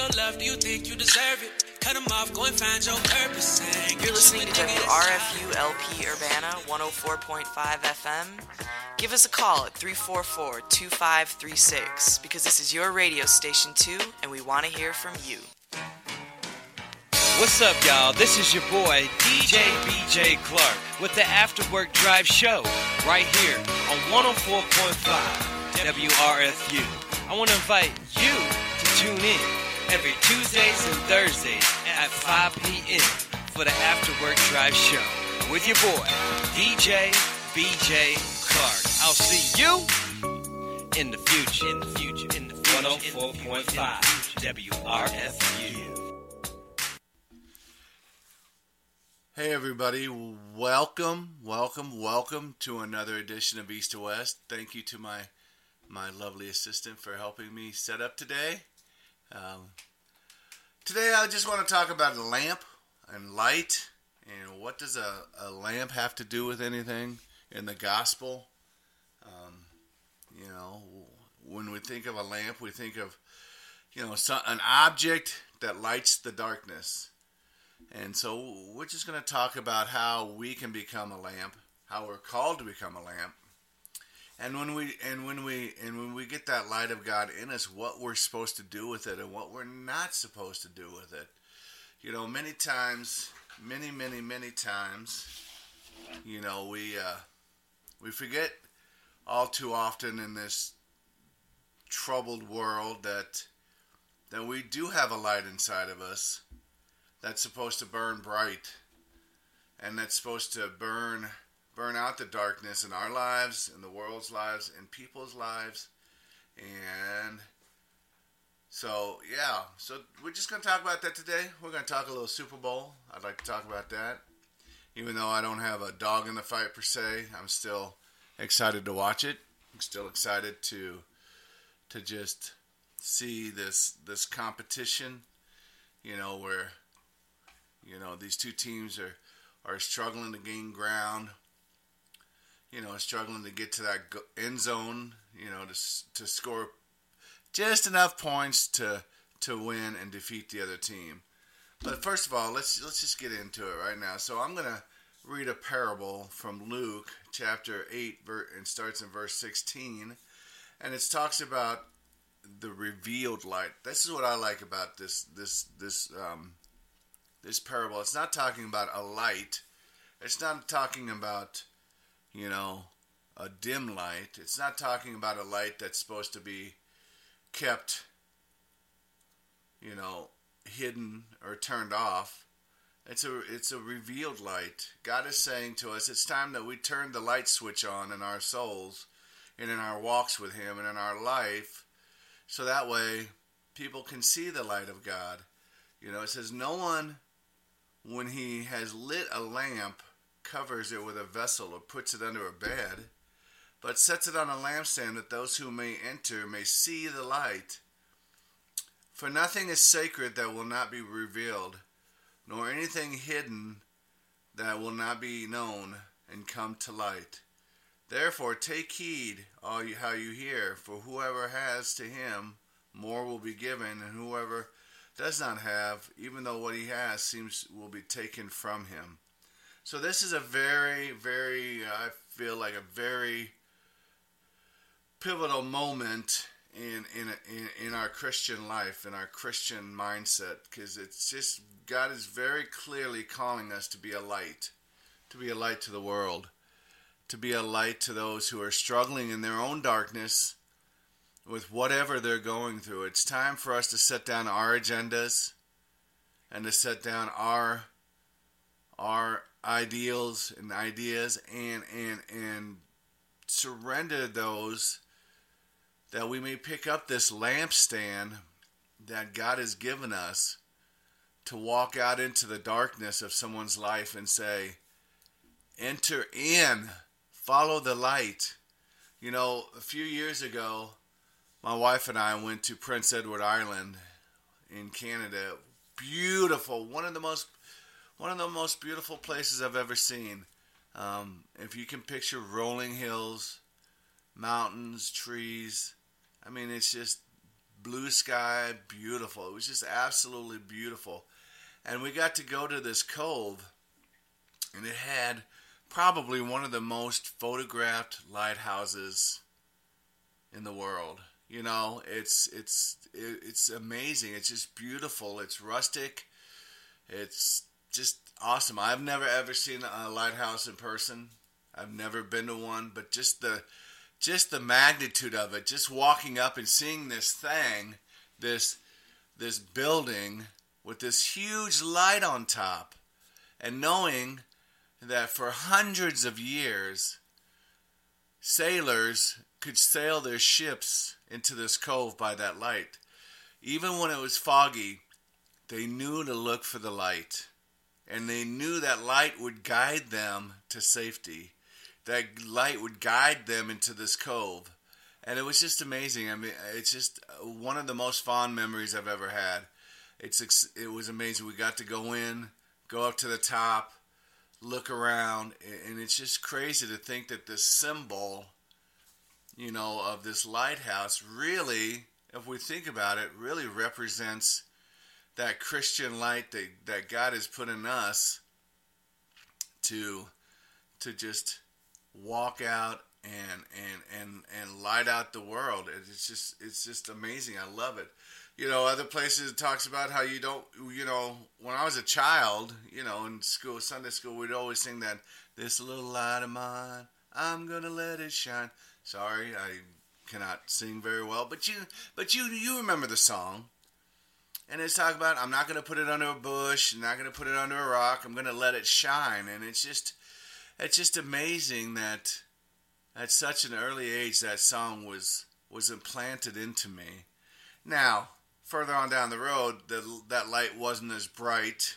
your love, do you think you deserve it? Cut them off, go and find your purpose. You're listening to WRFU LP Urbana 104.5 FM. Give us a call at 344-2536 because this is your radio station too, and we want to hear from you. What's up, y'all? This is your boy, DJ BJ Clark, with the After Work Drive Show, right here on 104.5 WRFU. I want to invite you to tune in every Tuesdays and Thursdays at 5 p.m. for the After Work Drive Show with your boy, DJ BJ Clark. I'll see you in the future. 104.5 WRFU. Hey everybody, welcome to another edition of East to West. Thank you to my lovely assistant for helping me set up today. Today I just want to talk about a lamp and light, and what does a lamp have to do with anything in the gospel. When we think of a lamp, we think of, an object that lights the darkness. And so we're just going to talk about how we can become a lamp, how we're called to become a lamp, and when we get that light of God in us, what we're supposed to do with it and what we're not supposed to do with it. Many times, we forget all too often in this troubled world that we do have a light inside of us that's supposed to burn bright, and that's supposed to burn out the darkness in our lives, in the world's lives, in people's lives. And so we're just going to talk about that today. We're going to talk a little Super Bowl. I'd like to talk about that. Even though I don't have a dog in the fight per se, I'm still excited to watch it. I'm still excited to just see this competition, where these two teams are struggling to gain ground, struggling to get to that end zone, to score just enough points to win and defeat the other team. But first of all, let's just get into it right now. So I'm going to read a parable from Luke chapter 8, and starts in verse 16, and it talks about the revealed light. This is what I like about this parable. It's not talking about a light. It's not talking about, a dim light. It's not talking about a light that's supposed to be kept, hidden or turned off. It's a revealed light. God is saying to us, it's time that we turn the light switch on in our souls and in our walks with Him and in our life, so that way people can see the light of God. It says, no one, when he has lit a lamp, covers it with a vessel or puts it under a bed, but sets it on a lampstand that those who may enter may see the light. For nothing is sacred that will not be revealed, nor anything hidden that will not be known and come to light. Therefore take heed how you hear, for whoever has, to him more will be given, and whoever does not have, even though what he has will be taken from him. So this is a very, very, I feel like a very pivotal moment in our Christian life, in our Christian mindset, because it's just, God is very clearly calling us to be a light to the world, to be a light to those who are struggling in their own darkness with whatever they're going through. It's time for us to set down our agendas and to set down our ideals and ideas and surrender those, that we may pick up this lampstand that God has given us to walk out into the darkness of someone's life and say, enter in, follow the light. A few years ago, my wife and I went to Prince Edward Island in Canada. Beautiful, one of the most beautiful places I've ever seen. If you can picture rolling hills, mountains, trees, it's just blue sky, beautiful. It was just absolutely beautiful. And we got to go to this cove, and it had probably one of the most photographed lighthouses in the world. You know, it's amazing. It's just beautiful. It's rustic. It's just awesome. I've never ever seen a lighthouse in person. I've never been to one, but just the magnitude of it, just walking up and seeing this thing, this building with this huge light on top, and knowing that for hundreds of years, sailors could sail their ships into this cove by that light. Even when it was foggy, they knew to look for the light, and they knew that light would guide them to safety. That light would guide them into this cove. And it was just amazing. I mean, it's just one of the most fond memories I've ever had. It was amazing. We got to go in, go up to the top, look around, and it's just crazy to think that this symbol, you know, of this lighthouse really, if we think about it, really represents that Christian light that God has put in us to just walk out and light out the world. It's just amazing. I love it. You know, other places it talks about how you don't, you know, when I was a child, you know, in school, Sunday school, we'd always sing that, "This little light of mine, I'm gonna let it shine." Sorry, I cannot sing very well, but you remember the song. And it's talking about, I'm not going to put it under a bush, I'm not going to put it under a rock, I'm going to let it shine. And it's just amazing that at such an early age that song was implanted into me. Now, further on down the road, that light wasn't as bright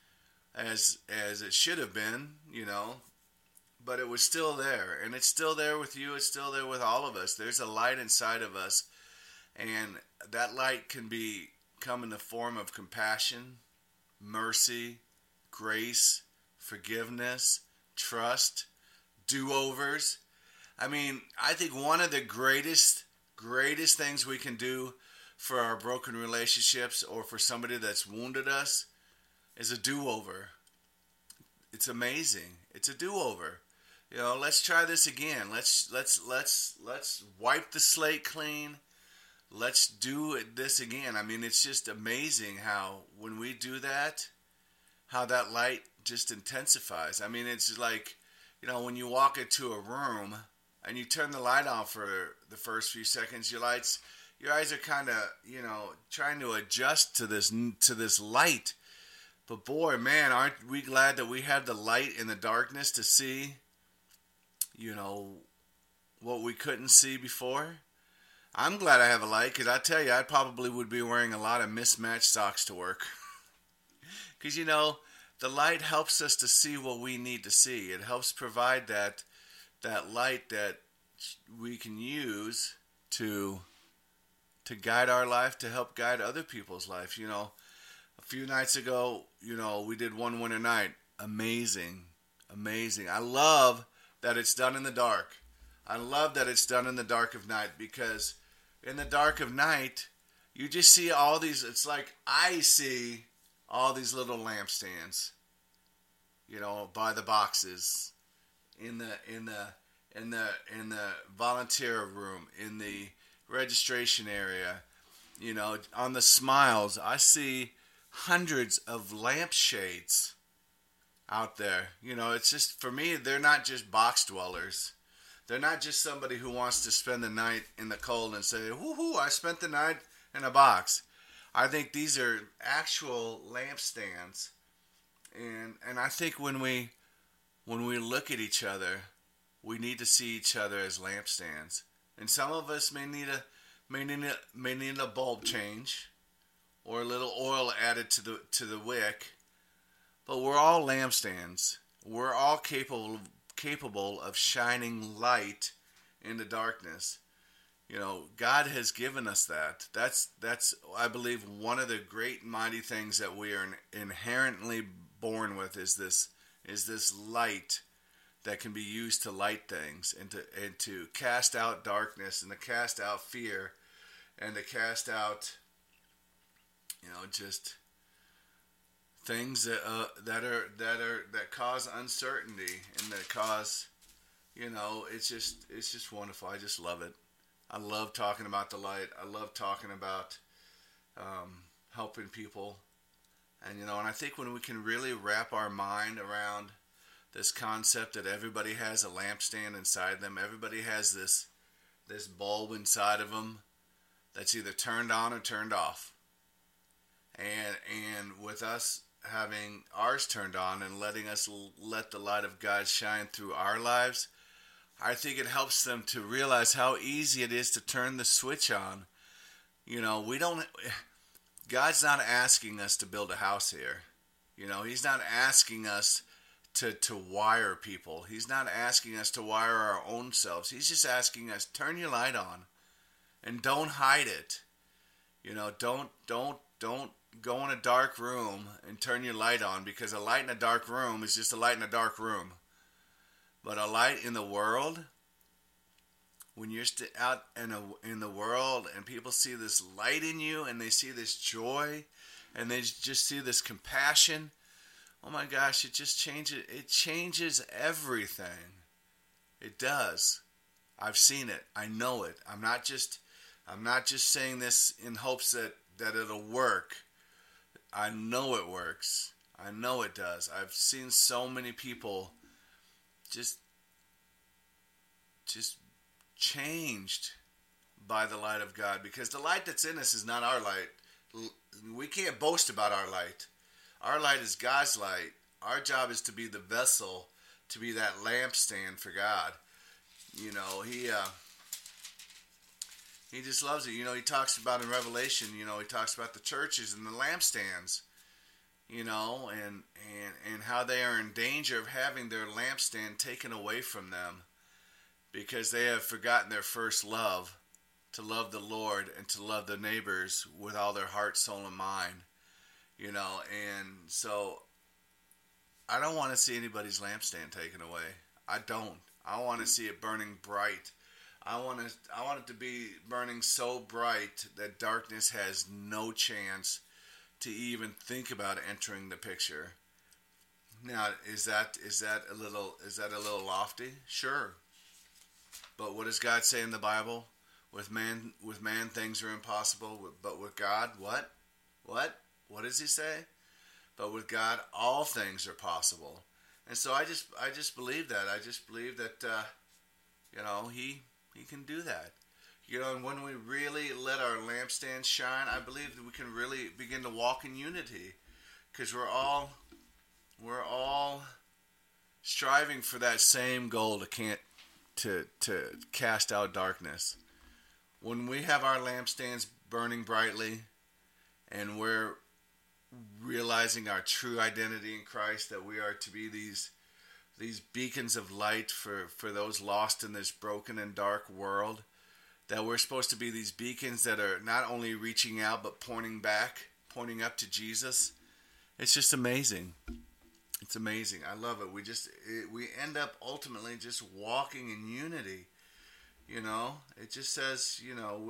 as it should have been, you know, but it was still there. And it's still there with you, it's still there with all of us. There's a light inside of us, and that light can come in the form of compassion, mercy, grace, forgiveness, trust, do-overs. I mean, I think one of the greatest things we can do for our broken relationships or for somebody that's wounded us is a do-over. It's amazing. It's a do-over. You know, let's try this again. Let's wipe the slate clean. Let's do this again. I mean, it's just amazing how when we do that, how that light just intensifies. I mean, it's like, you know, when you walk into a room and you turn the light on for the first few seconds, your eyes are kind of, you know, trying to adjust to this light. But boy, man, aren't we glad that we have the light in the darkness to see, you know, what we couldn't see before? I'm glad I have a light, because I tell you, I probably would be wearing a lot of mismatched socks to work. Because, you know, the light helps us to see what we need to see. It helps provide that light that we can use to guide our life, to help guide other people's life. You know, a few nights ago, you know, we did One Winter Night. Amazing. I love that it's done in the dark. I love that it's done in the dark of night, because in the dark of night, you just see all these, it's like I see all these little lampstands, you know, by the boxes, in the volunteer room, in the registration area, you know, on the smiles. I see hundreds of lampshades out there. You know, it's just, for me, they're not just box dwellers. They're not just somebody who wants to spend the night in the cold and say, woohoo, I spent the night in a box. I think these are actual lampstands. And I think when we look at each other, we need to see each other as lampstands. And some of us may need a bulb change or a little oil added to the wick. But we're all lampstands. We're all capable of shining light in the darkness. You know, God has given us that. That's I believe one of the great mighty things that we are inherently born with is this light that can be used to light things and to cast out darkness and to cast out fear and to cast out, just things that cause uncertainty and that cause, it's just wonderful. I just love it. I love talking about the light. I love talking about helping people. And, and I think when we can really wrap our mind around this concept that everybody has a lampstand inside them, everybody has this bulb inside of them that's either turned on or turned off. And with us having ours turned on and letting us let the light of God shine through our lives, I think it helps them to realize how easy it is to turn the switch on. God's not asking us to build a house here. He's not asking us to wire people. He's not asking us to wire our own selves. He's just asking us, turn your light on and don't hide it. Don't go in a dark room and turn your light on, because a light in a dark room is just a light in a dark room. But a light in the world, when you're out in the world and people see this light in you and they see this joy and they just see this compassion, oh my gosh, it just changes. It changes everything. It does. I've seen it. I know it. I'm not just saying this in hopes that it'll work. I know it works. I know it does. I've seen so many people just changed by the light of God, because the light that's in us is not our light. We can't boast about our light. Our light is God's light. Our job is to be the vessel, to be that lampstand for God. He just loves it. He talks about in Revelation, he talks about the churches and the lampstands, and how they are in danger of having their lampstand taken away from them because they have forgotten their first love, to love the Lord and to love their neighbors with all their heart, soul, and mind. And so I don't want to see anybody's lampstand taken away. I don't. I want to see it burning bright. I want it to be burning so bright that darkness has no chance to even think about entering the picture. Now, is that a little lofty? Sure. But what does God say in the Bible? With man things are impossible, but with God, what? What does he say? But with God, all things are possible. And so I just believe that. I just believe that, he can do that. And when we really let our lampstand shine, I believe that we can really begin to walk in unity, because we're all striving for that same goal to cast out darkness. When we have our lampstands burning brightly and we're realizing our true identity in Christ, that we are to be these beacons of light for those lost in this broken and dark world, that we're supposed to be these beacons that are not only reaching out but pointing up to Jesus. It's just amazing. It's amazing. I love it. We end up ultimately just walking in unity. It just says,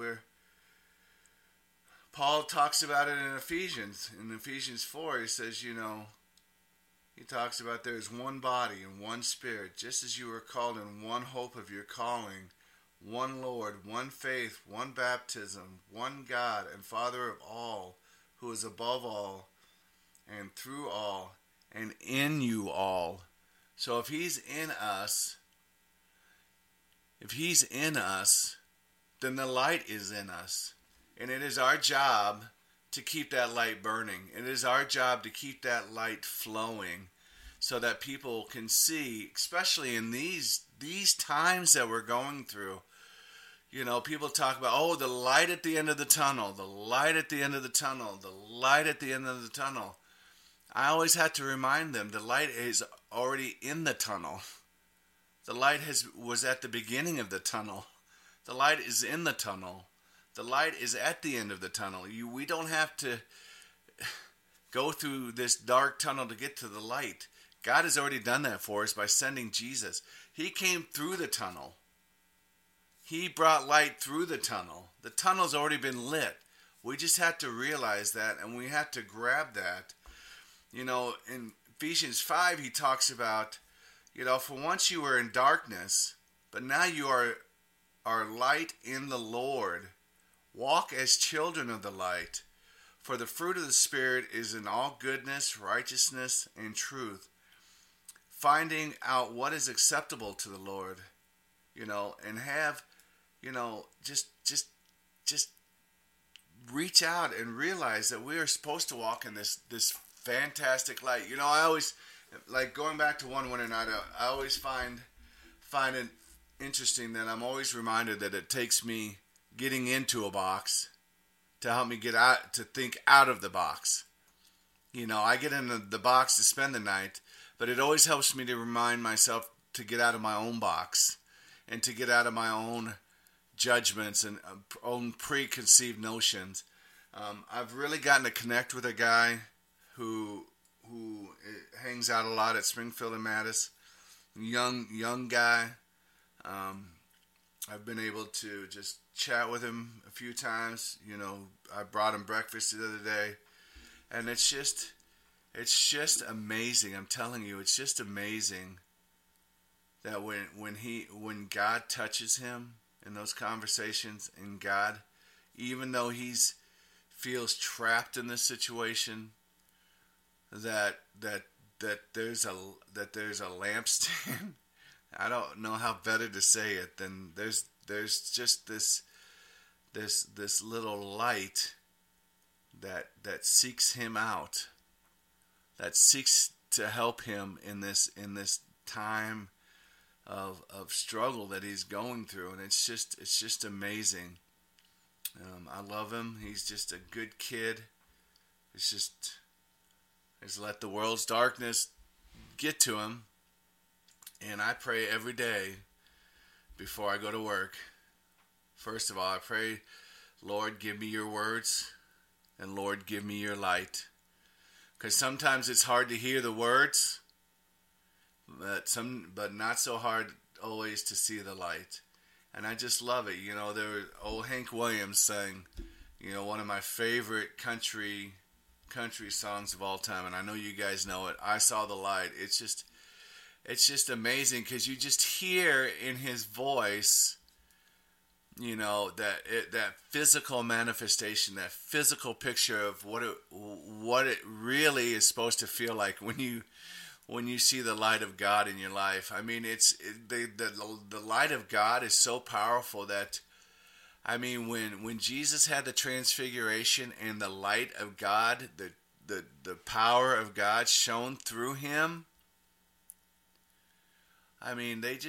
Paul talks about it in Ephesians. In Ephesians 4, he says, he talks about there's one body and one spirit, just as you were called in one hope of your calling, one Lord, one faith, one baptism, one God and Father of all, who is above all and through all and in you all. So if he's in us, then the light is in us. And it is our job to keep that light burning. It is our job to keep that light flowing so that people can see, especially in these times that we're going through. People talk about, the light at the end of the tunnel, the light at the end of the tunnel, the light at the end of the tunnel. I always have to remind them, the light is already in the tunnel. The light was at the beginning of the tunnel. The light is in the tunnel. The light is at the end of the tunnel. We don't have to go through this dark tunnel to get to the light. God has already done that for us by sending Jesus. He came through the tunnel. He brought light through the tunnel. The tunnel's already been lit. We just have to realize that, and we have to grab that. You know, in Ephesians 5, he talks about, you know, for once you were in darkness, but now you are light in the Lord. Walk as children of the light. For the fruit of the Spirit is in all goodness, righteousness, and truth. Finding out what is acceptable to the Lord, you know, and have, you know, just reach out and realize that we are supposed to walk in this fantastic light. You know, I always, like, going back to one winter night, I always find it interesting that I'm always reminded that it takes me getting into a box to help me get out, to think out of the box. You know, I get into the box to spend the night, but it always helps me to remind myself to get out of my own box and to get out of my own judgments and own preconceived notions. I've really gotten to connect with a guy who hangs out a lot at Springfield and Mattis. Young guy. I've been able to just chat with him a few times. You know, I brought him breakfast the other day, and it's just amazing. I'm telling you, it's just amazing that when God touches him in those conversations, and God, even though he's feels trapped in this situation, that there's a lampstand. I don't know how better to say it than there's just this little light that seeks him out, that seeks to help him in this time of struggle that he's going through, and it's just amazing. I love him. He's just a good kid. He's let the world's darkness get to him. And I pray every day before I go to work. First of all, I pray, Lord, give me your words, and Lord, give me your light. Because sometimes it's hard to hear the words, but not so hard always to see the light. And I just love it. You know, old Hank Williams sang, you know, one of my favorite country songs of all time, and I know you guys know it, I Saw the Light. It's just amazing because you just hear in his voice, you know, that physical manifestation, that physical picture of what it really is supposed to feel like when you see the light of God in your life. I mean, the light of God is so powerful that, I mean, when Jesus had the transfiguration and the light of God, the power of God shone through him, I mean, it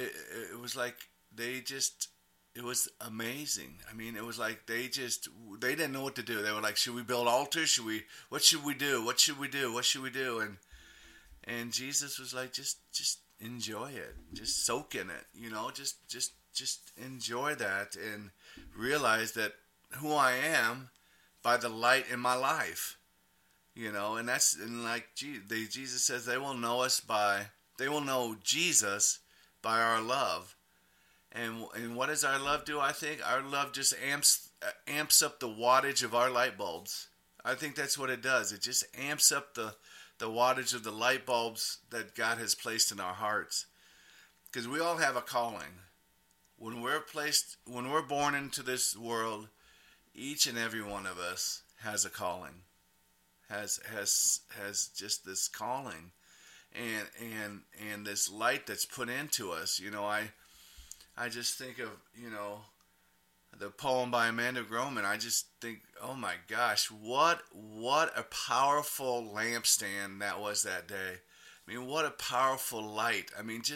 was amazing. I mean, it was like they didn't know what to do. They were like, should we build altars? What should we do? What should we do? What should we do? And Jesus was like, just enjoy it. Just soak in it, you know, just enjoy that and realize that who I am by the light in my life, you know, and like Jesus says, they will know Jesus by our love. And what does our love do? I think our love just amps up the wattage of our light bulbs. I think that's what it does. It just amps up the wattage of the light bulbs that God has placed in our hearts. Because we all have a calling. When we're born into this world, each and every one of us has a calling. Has just this calling. And this light that's put into us. You know, I just think of, you know, the poem by Amanda Groman. I just think, oh my gosh, what a powerful lampstand that was that day. I mean, what a powerful light. I mean,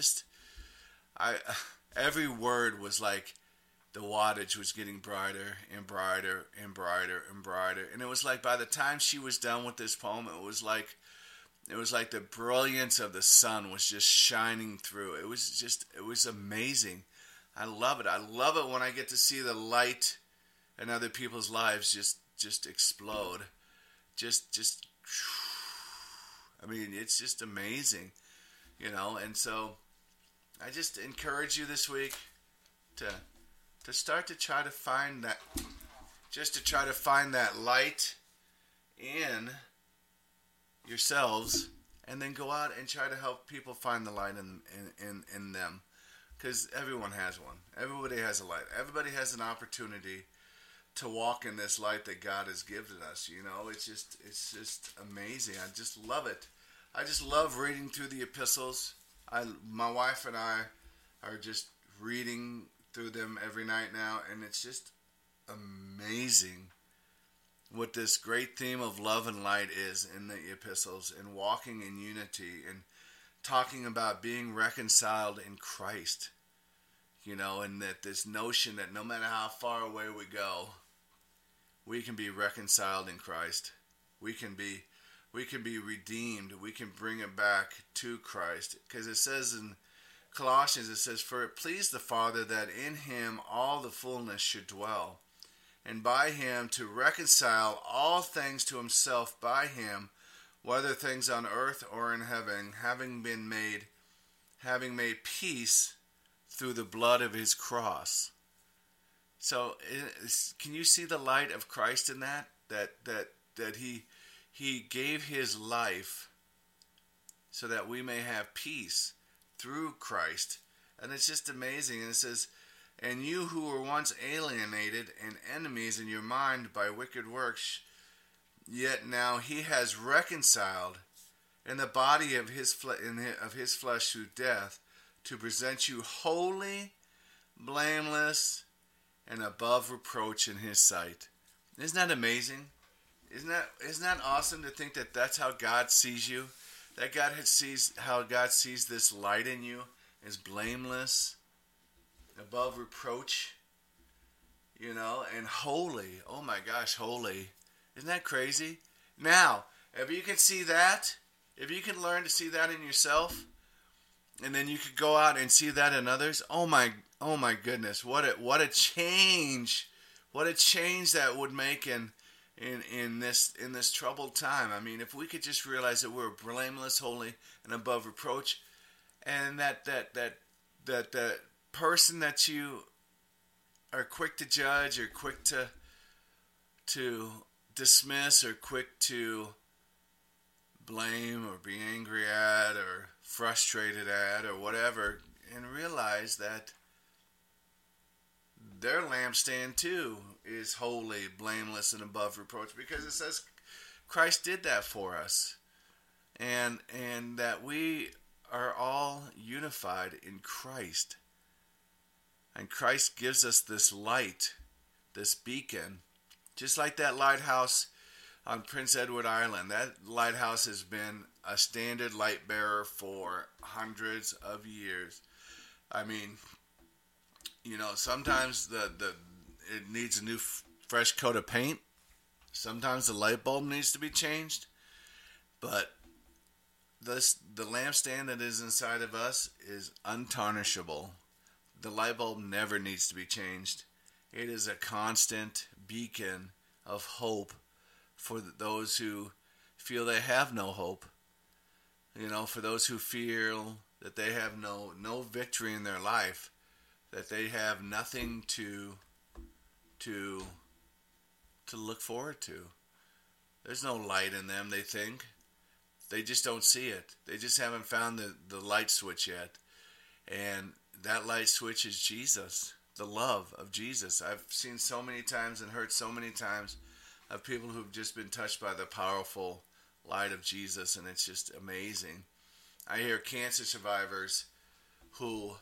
every word was like the wattage was getting brighter and brighter and brighter and brighter. And it was like by the time she was done with this poem, it was like the brilliance of the sun was just shining through. It was amazing. I love it. I love it when I get to see the light in other people's lives just explode. I mean, it's just amazing, you know. And so I just encourage you this week to to start to try to find that, just to try to find that light in yourselves, and then go out and try to help people find the light in them. Because everyone has one. Everybody has a light. Everybody has an opportunity to walk in this light that God has given us. You know, it's just amazing. I just love it. I just love reading through the epistles. My wife and I are just reading through them every night now, and it's just amazing what this great theme of love and light is in the epistles, and walking in unity, and talking about being reconciled in Christ, you know, and that this notion that no matter how far away we go, we can be reconciled in Christ. We can be redeemed. We can bring it back to Christ. Because it says in Colossians, it says, "For it pleased the Father that in him all the fullness should dwell, and by him to reconcile all things to himself by him, whether things on earth or in heaven, having made peace through the blood of his cross." So, can you see the light of Christ in that? That he gave his life so that we may have peace through Christ. And it's just amazing. And it says, "And you who were once alienated and enemies in your mind by wicked works, yet now he has reconciled in the body of his flesh through death, to present you holy, blameless, and above reproach in his sight." Isn't that amazing? Isn't that awesome to think that that's how God sees you? That how God sees this light in you is blameless, above reproach, you know, and holy. Oh my gosh, holy. Isn't that crazy? Now, if you can see that, if you can learn to see that in yourself, and then you could go out and see that in others, oh my goodness, what a change that would make in this troubled time. I mean, if we could just realize that we're blameless, holy, and above reproach, and that person that you are quick to judge, or quick to dismiss, or quick to blame, or be angry at, or frustrated at, or whatever, and realize that their lampstand too is holy, blameless, and above reproach, because it says Christ did that for us, and that we are all unified in Christ, and Christ gives us this light, this beacon, just like that lighthouse on Prince Edward Island. That lighthouse has been a standard light bearer for hundreds of years. I mean, you know, sometimes it needs a new fresh coat of paint. Sometimes the light bulb needs to be changed. But the lampstand that is inside of us is untarnishable. The light bulb never needs to be changed. It is a constant beacon of hope for those who feel they have no hope. You know, for those who feel that they have no victory in their life, that they have nothing to look forward to. There's no light in them, they think. They just don't see it. They just haven't found the light switch yet. And that light switch is Jesus, the love of Jesus. I've seen so many times and heard so many times of people who've just been touched by the powerful light of Jesus, and it's just amazing. I hear cancer survivors who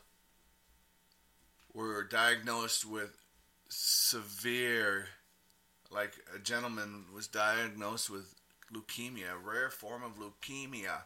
were diagnosed with severe, like a gentleman was diagnosed with leukemia, a rare form of leukemia.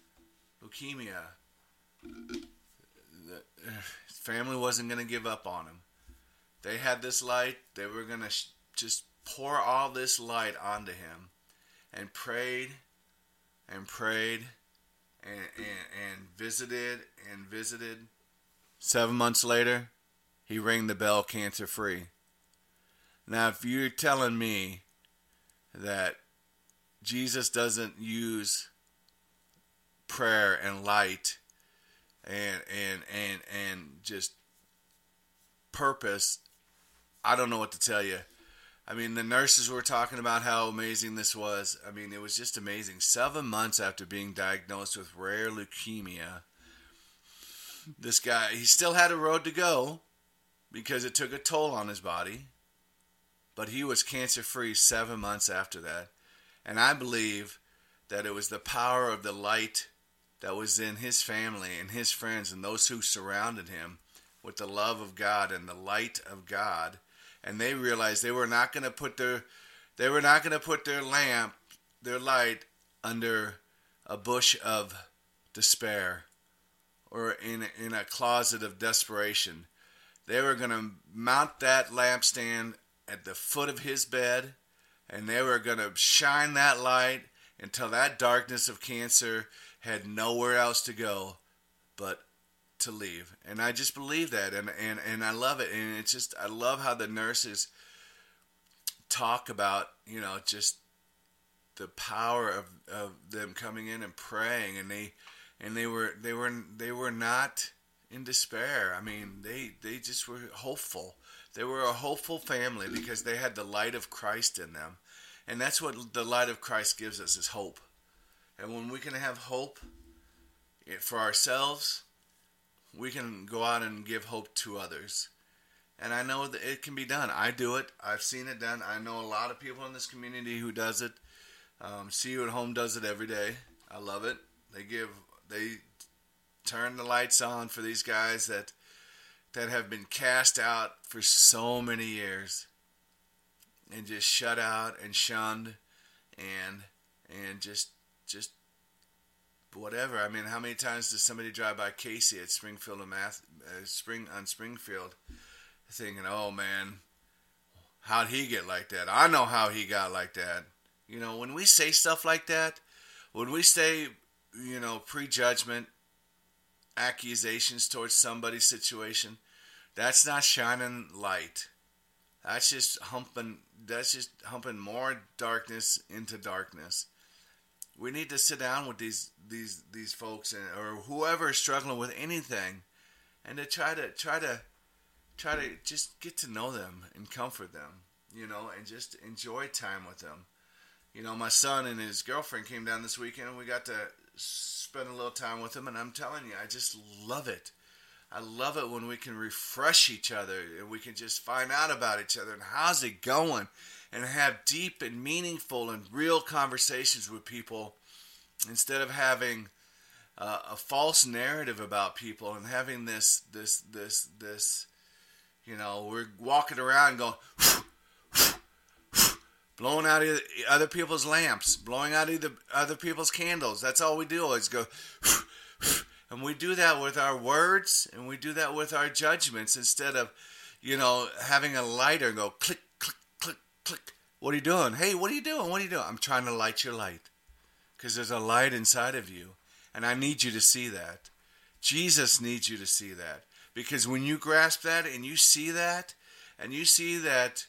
His family wasn't going to give up on him. They had this light. They were going to just pour all this light onto him, and prayed and prayed and visited and visited. 7 months later, he rang the bell, cancer free. Now, if you're telling me that Jesus doesn't use prayer and light and just purpose I don't know what to tell you. I mean, the nurses were talking about how amazing this was. I mean, it was just amazing. 7 months after being diagnosed with rare leukemia, this guy, he still had a road to go because it took a toll on his body. But he was cancer-free 7 months after that. And I believe that it was the power of the light that was in his family and his friends and those who surrounded him with the love of God and the light of God. And they realized they were not going to put their lamp, their light, under a bush of despair or in a closet of desperation. They were going to mount that lampstand at the foot of his bed, and they were going to shine that light until that darkness of cancer had nowhere else to go but to leave. And I just believe that, and I love it. And it's just, I love how the nurses talk about, you know, just the power of them coming in and praying, and they were not in despair. I mean, they just were hopeful. They were a hopeful family because they had the light of Christ in them. And that's what the light of Christ gives us, is hope. And when we can have hope for ourselves, we can go out and give hope to others. And I know that it can be done. I do it. I've seen it done. I know a lot of people in this community who does it. See You at Home does it every day. I love it. They turn the lights on for these guys that have been cast out for so many years and just shut out and shunned and just whatever. I mean, how many times does somebody drive by Casey at Springfield and Springfield thinking, oh man, how'd he get like that? I know how he got like that. You know, when we say stuff like that, when we say, you know, prejudgment, accusations towards somebody's situation, that's not shining light. That's just humping more darkness into darkness. We need to sit down with these folks or whoever is struggling with anything, and to try to just get to know them and comfort them, you know, and just enjoy time with them. You know, my son and his girlfriend came down this weekend, and we got to spend a little time with them, and I'm telling you, I just love it. I love it when we can refresh each other and we can just find out about each other and how's it going, and have deep and meaningful and real conversations with people instead of having a false narrative about people and having this, you know, we're walking around going, blowing out other people's lamps, blowing out other people's candles. That's all we do is go, and we do that with our words, and we do that with our judgments instead of, you know, having a lighter and go click, click, click, click. What are you doing? Hey, what are you doing? What are you doing? I'm trying to light your light because there's a light inside of you, and I need you to see that. Jesus needs you to see that, because when you grasp that and you see that, and you see that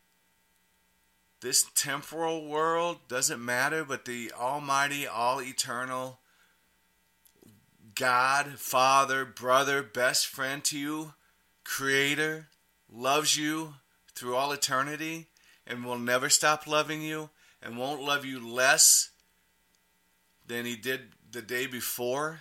this temporal world doesn't matter, but the almighty, all-eternal God, Father, brother, best friend to you, Creator, loves you through all eternity and will never stop loving you and won't love you less than He did the day before.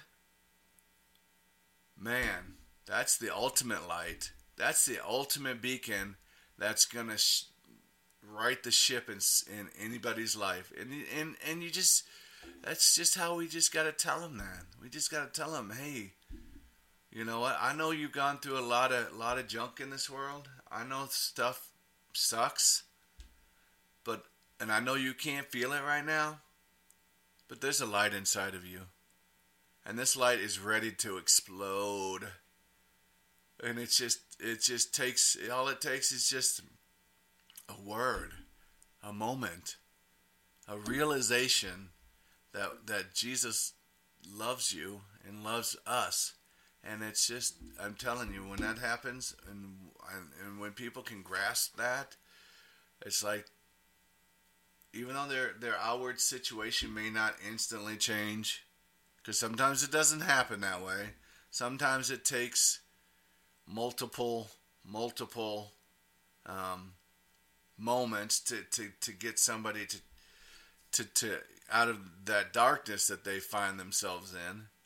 Man, that's the ultimate light. That's the ultimate beacon that's going to right the ship in anybody's life. And you just... That's just how we just got to tell them that. We just got to tell them, hey, you know what? I know you've gone through a lot of junk in this world. I know stuff sucks, and I know you can't feel it right now, but there's a light inside of you, and this light is ready to explode. And it just takes, all it takes is just a word, a moment, a realization that Jesus loves you and loves us. And it's just, I'm telling you, when that happens and when people can grasp that, it's like, even though their outward situation may not instantly change, because sometimes it doesn't happen that way. Sometimes it takes multiple moments to get somebody to out of that darkness that they find themselves in.